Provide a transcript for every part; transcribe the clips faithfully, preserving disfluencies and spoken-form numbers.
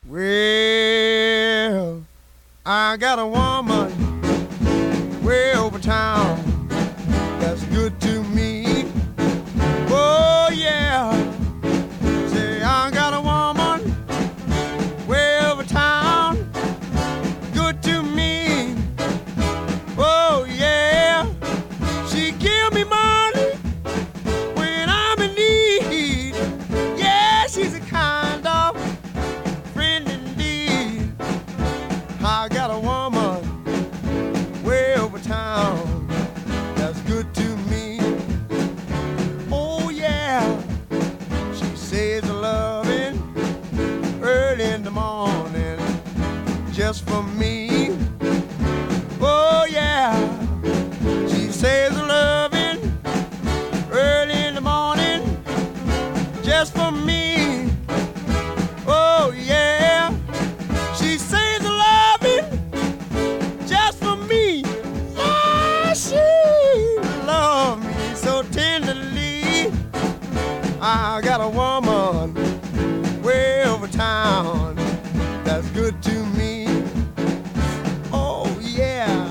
Well, I got a woman way over town that's good to me. Oh yeah, say I got a woman way over town, good to me. Oh yeah, she give me money when I'm in need. Yeah, she's a kind of friend indeed. I got a woman way over town that's good to me. Oh yeah, she says a loving early in the morning just for me. Oh yeah, she says a loving early in the morning just for me. Oh yeah, she says a loving just for me. Yeah, she loves me so tenderly. I got a woman way over town that's good to me. Oh yeah.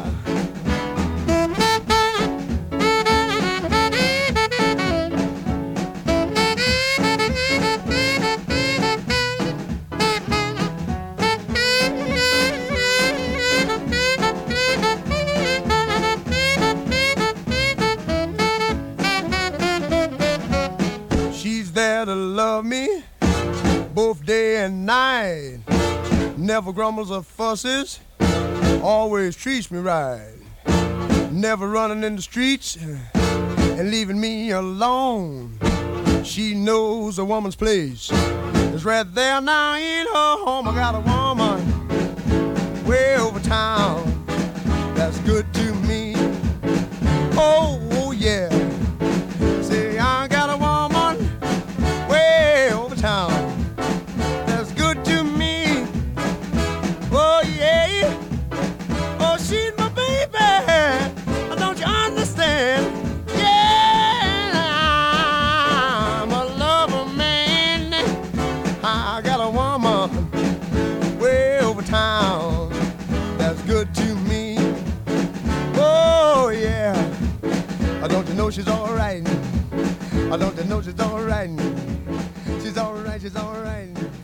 She's there to love me both day and night. Never grumbles or fusses, always treats me right. Never running in the streets and leaving me alone. She knows a woman's place is right there now in her home. I got a woman way over town that's good to me. Oh, oh yeah. Say I got a woman way over town that's good to me. Oh yeah. Oh, she's my baby. Don't you understand? Yeah, I'm a lover man. I got a woman way over town that's good to me. Oh yeah. Don't you know she's all right? I don't you know she's all right? She's all right, she's all right.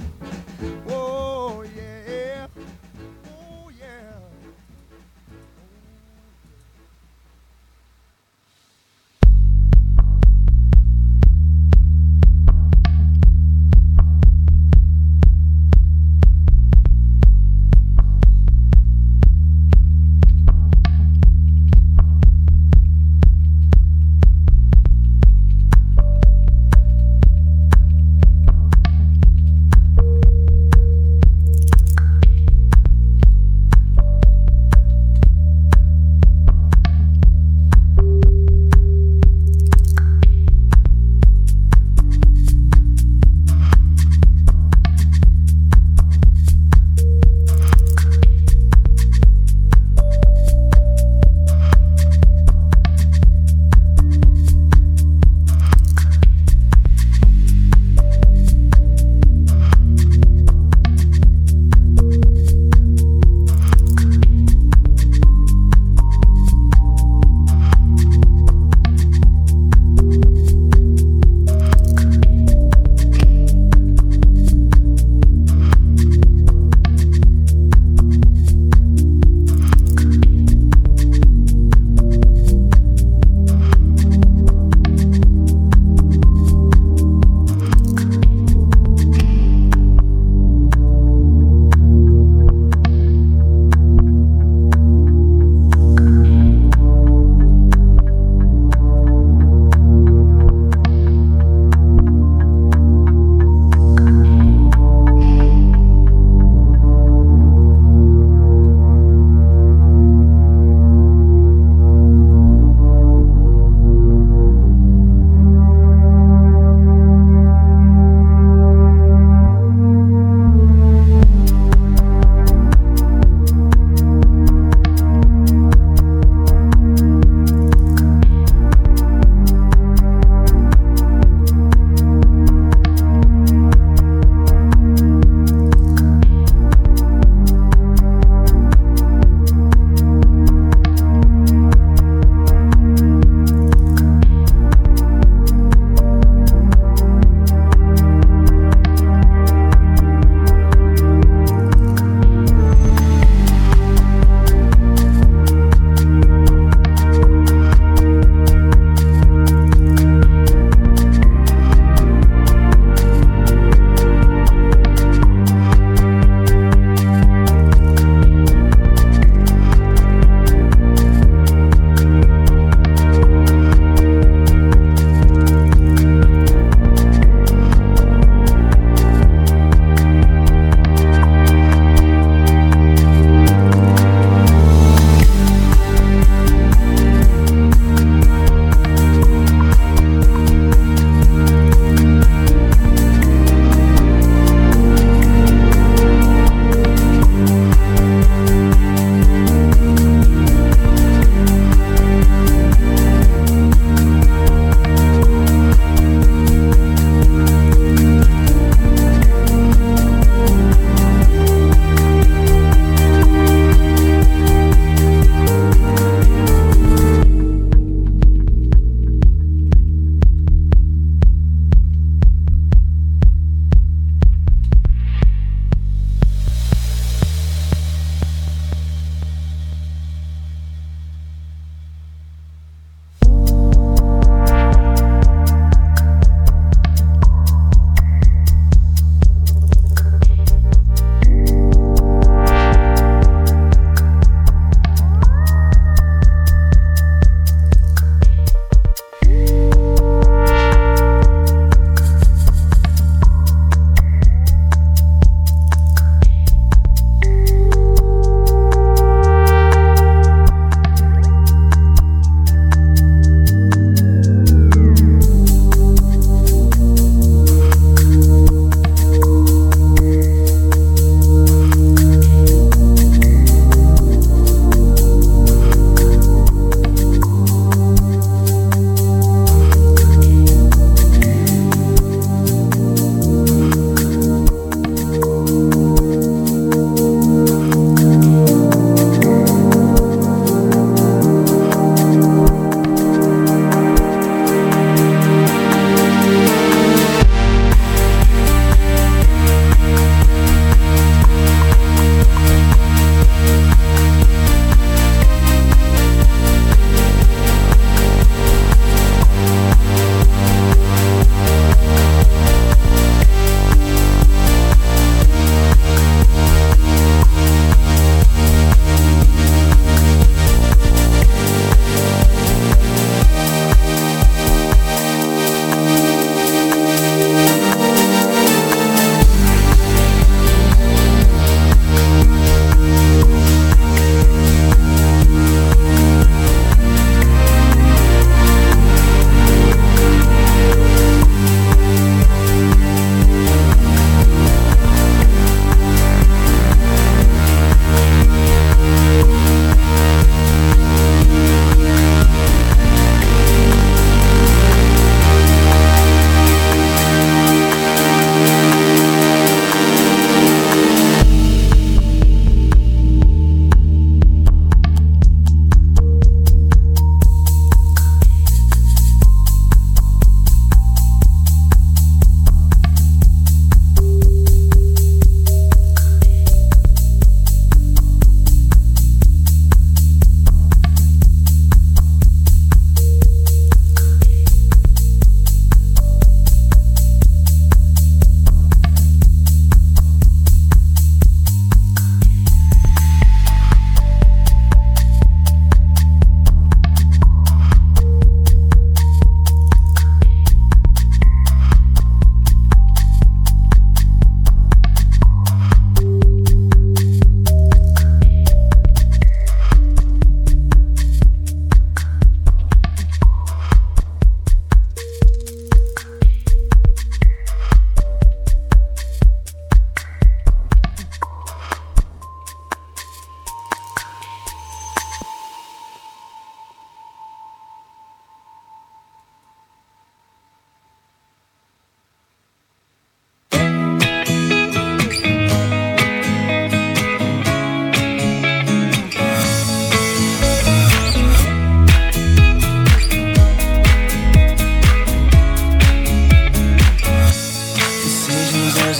Oh yeah, oh yeah.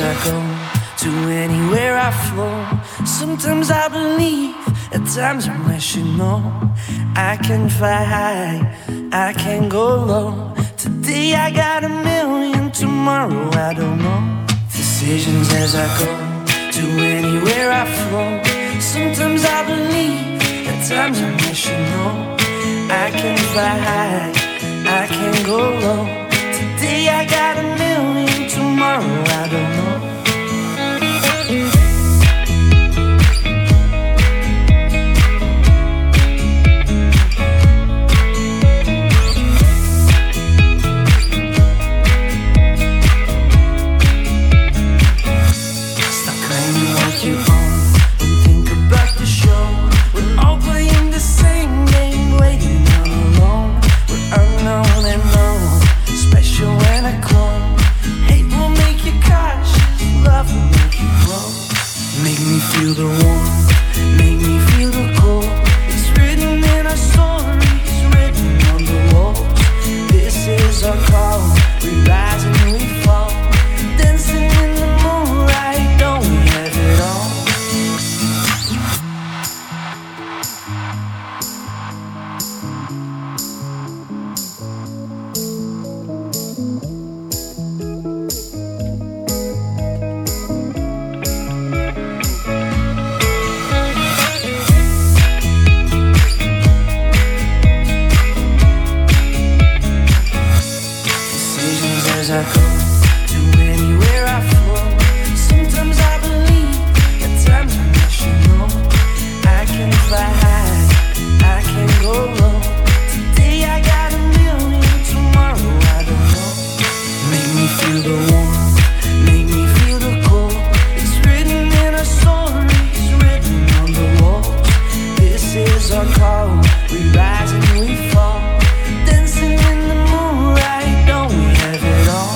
I go, to anywhere I flow. Sometimes I believe, at times I'm rational. I can fly high, I can go low. Today I got a million, tomorrow I don't know. Decisions as I go, to anywhere I flow. Sometimes I believe, at times I'm rational. I can fly high, I can go low. Today I got a million, tomorrow I don't know. Feel the warmth, make me feel the cold. It's written in our stories, written on the walls. This is our call, we rise and we fall. Dancing in the moonlight, don't we have it all? As I go, to anywhere I flow. Sometimes I believe, at times I'm rational. I can fly high, I can go low. Today I got a million, tomorrow I don't know. Make me feel the warmth, make me feel the cold. It's written in our stories, written on the walls. This is our call, we rise and we fall. Dancing in the moonlight, don't we have it all?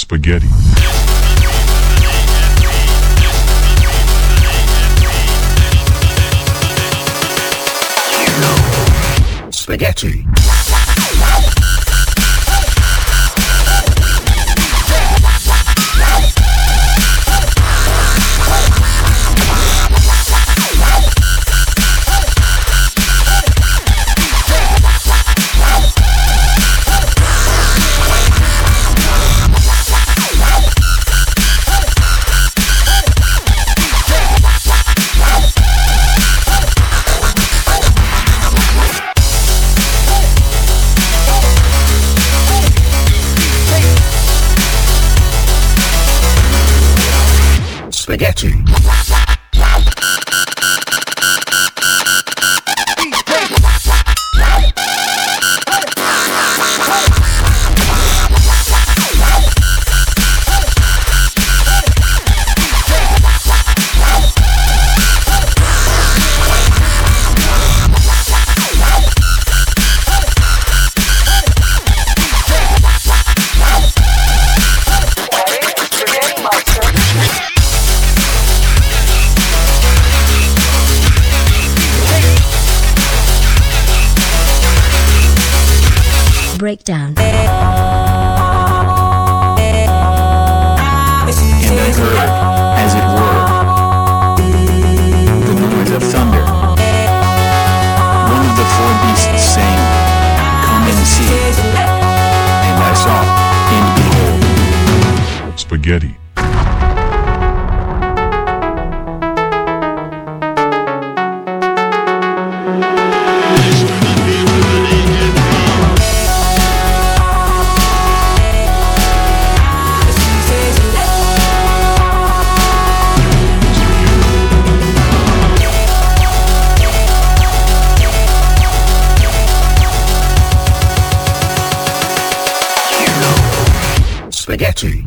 Spaghetti. Spaghetti. Spaghetti. Breakdown. And I heard, as it were, the noise of thunder. One of the four beasts saying, "Come and see." And I saw, and behold, Spaghetti. Spaghetti.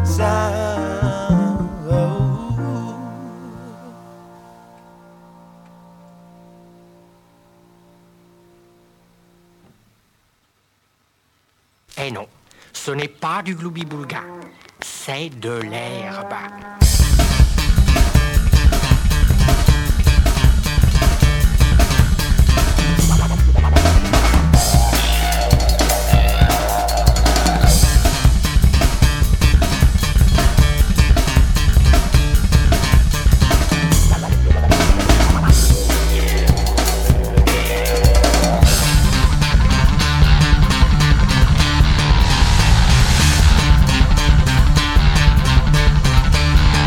Eh non, ce n'est pas du gloubi-boulga, c'est de l'herbe. Thank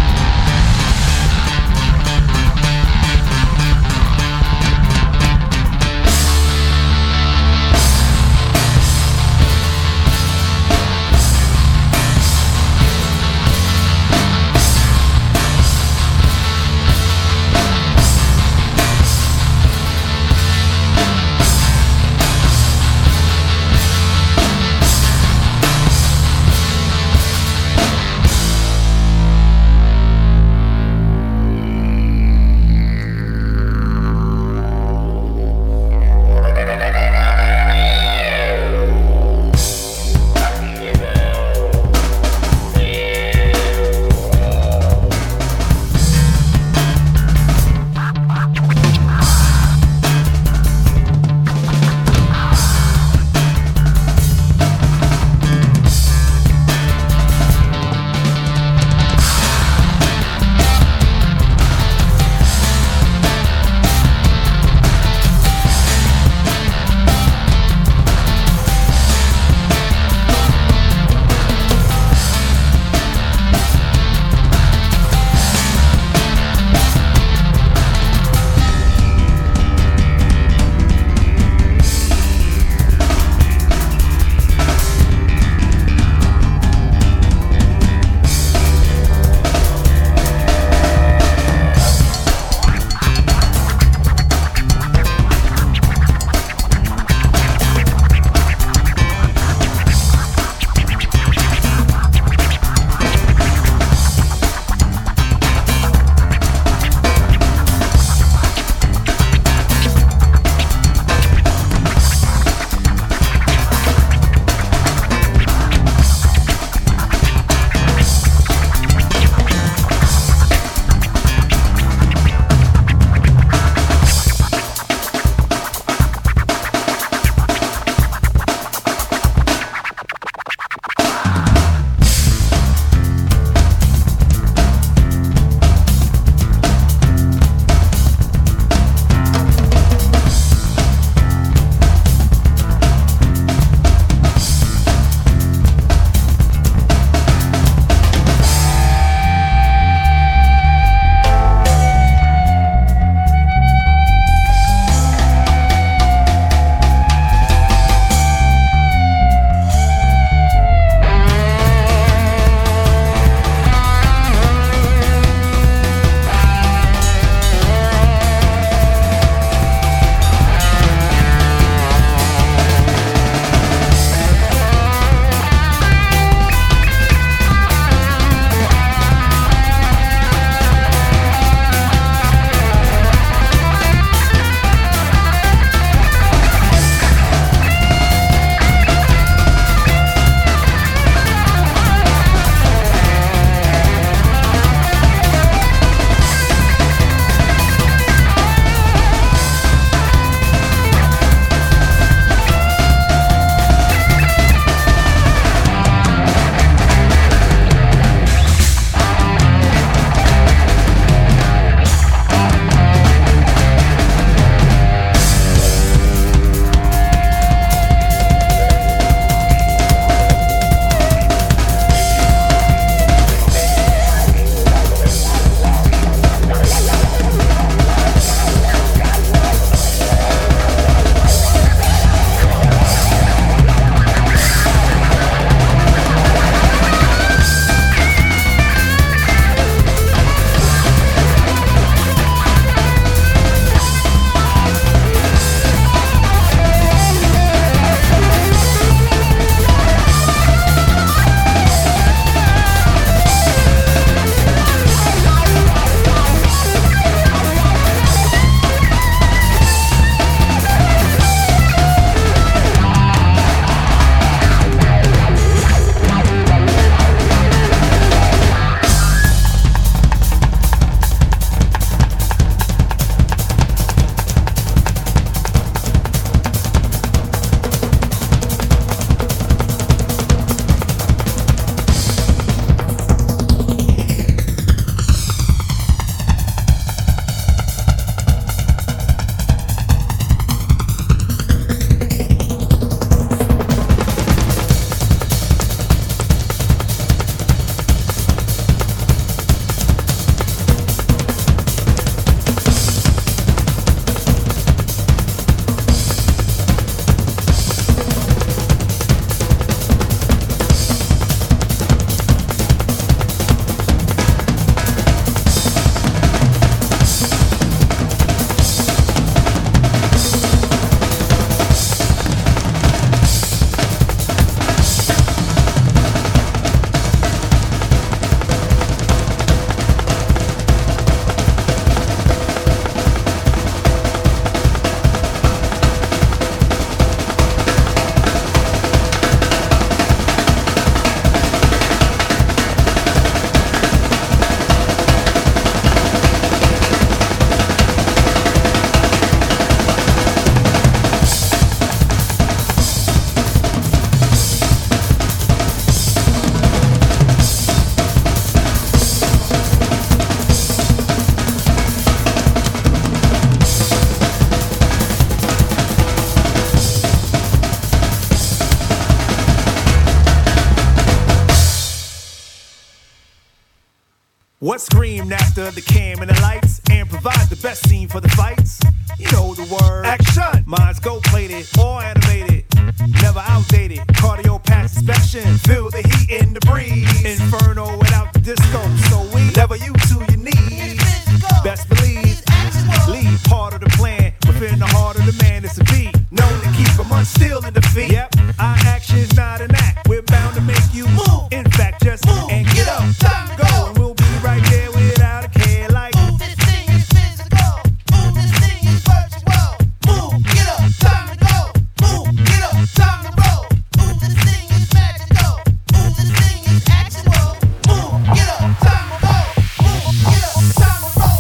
What screamed after the cam and the lights and provide the best scene for the fights? You know the word. Action! Mine's gold plated or animated, never outdated. Cardio pass inspection, feel the heat in the breeze. Inferno without the disco, so we level you to your knees. Best believe, lead part of the plan. Within the heart of the man, it's a beat. Known to keep a month still in the feet. Yep, our action's not an act. We're bound to make you move. In fact, just move and get up, go, and we'll be right there without a care. Like move, this thing is physical. Move, this thing is virtual. Move, get up, time to go. Move, get up, time to roll. Move, this thing is magical. Move, this thing is actual. Move, get up, time to go. Move, get up, time to roll.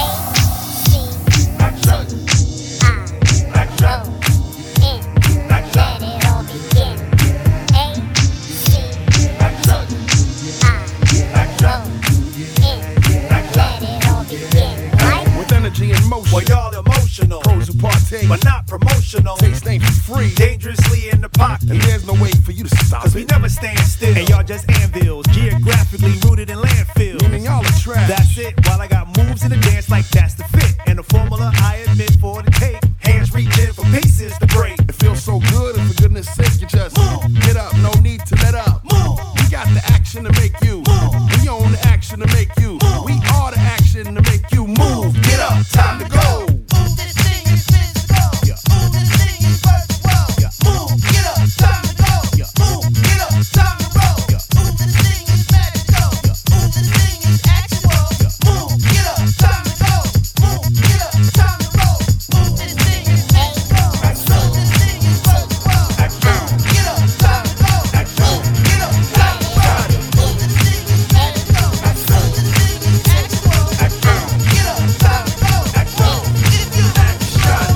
Well, y'all emotional, pros who partake, but not promotional. Taste ain't for free, dangerously in the pocket, and there's no way for you to stop. Cause we never stand still, and y'all just anvils, geographically rooted in landfills. Meaning y'all are trash. That's it. While I got moves in the dance like that's the fit, and the formula I admit for the tape. Hands reaching for pieces to break. It feels so good, and for goodness sake, you just move. Get up, no need to let up. Move. We got the action to make you move. We own the action to make you move. We are the action to make you move. Get up, time to go. Move, this thing is physical. Yeah. Move, this thing is virtual. Yeah. Move, get up, time to go. Yeah. Move, get up, time to roll. Yeah. Move, this thing is magical. Yeah. Move, this thing is actual. Yeah. Move, get up, time to go. Move, get up, time to roll. Move, this thing is magical. Move, this thing is virtual. Move, get up, time to go. Move, get up, time to roll. Move, this thing is magical. Move, this thing is actual. Move, get up, time to go. Move, if you action.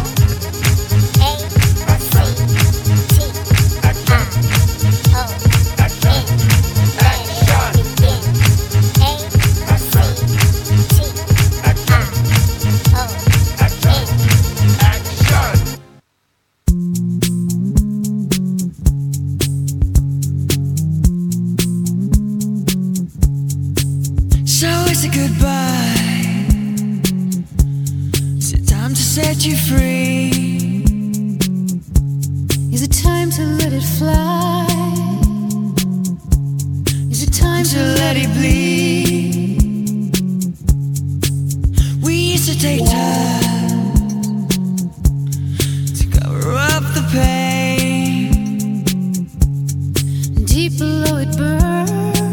So it's a goodbye. Is it time to set you free? Is it time to let it fly? Is it time to let it bleed? We used to take time to cover up the pain. Deep below it burns,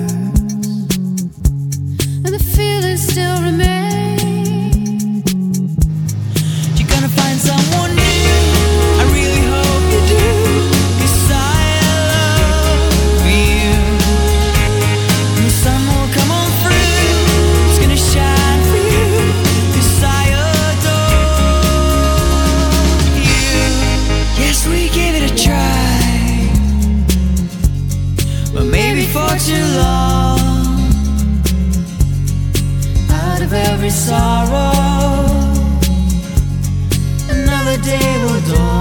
and the feelings still remain. You're gonna find someone new, I really hope you do, 'cause I love you. And the sun will come on through, it's gonna shine for you, 'cause I adore you. Yes, we gave it a try, but maybe for too long. Out of every sorrow, another day will dawn.